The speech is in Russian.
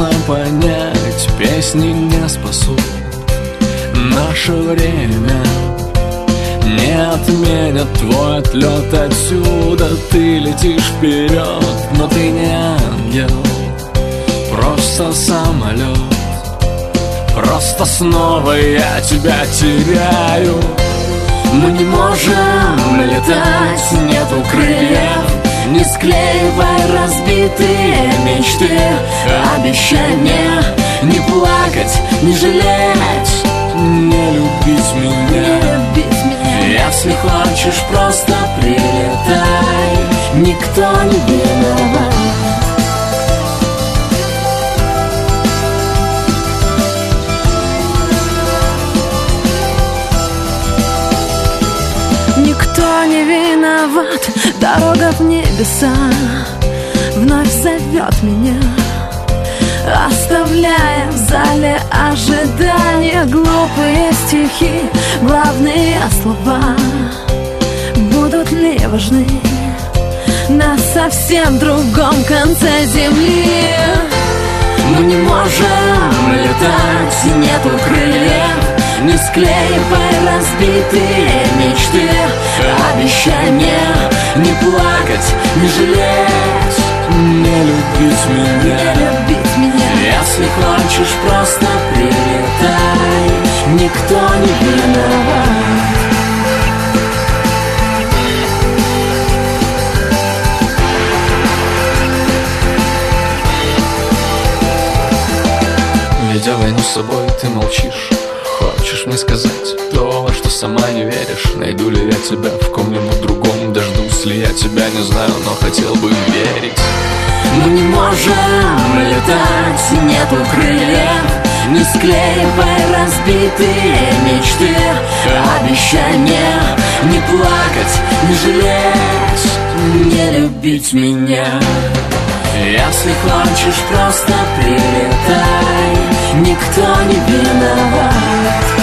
нужно понять, песни не спасут наше время, не отменят твой отлет отсюда. Ты летишь вперед, но ты не ангел, просто самолет. Просто снова я тебя теряю. Мы не можем летать, нету крыльев. Не склеивай разбитые мечты, обещания не плакать, не жалеть, не любить меня. Если хочешь, просто прилетай, никто не виноват. Никто не виноват, дорога в небеса вновь зовет меня, оставляя в зале ожидания глупые стихи. Главные слова будут ли важны на совсем другом конце земли? Мы не можем летать, нету крыльев. Не склеивай разбитые мечты, обещания не плакать, не жалеть, не любить меня. Если хочешь, просто прилетай, никто не виноват. Ведя войну с собой, ты молчишь. Хочешь мне сказать то, во что сама не веришь? Найду ли я тебя в ком-нибудь другом? Дождусь ли я тебя, не знаю, но хотел бы верить. Мы не можем летать, нету крыльев. Не склеивай разбитые мечты, обещания не плакать, не жалеть, не любить меня. Если хочешь, просто прилетай, никто не виноват.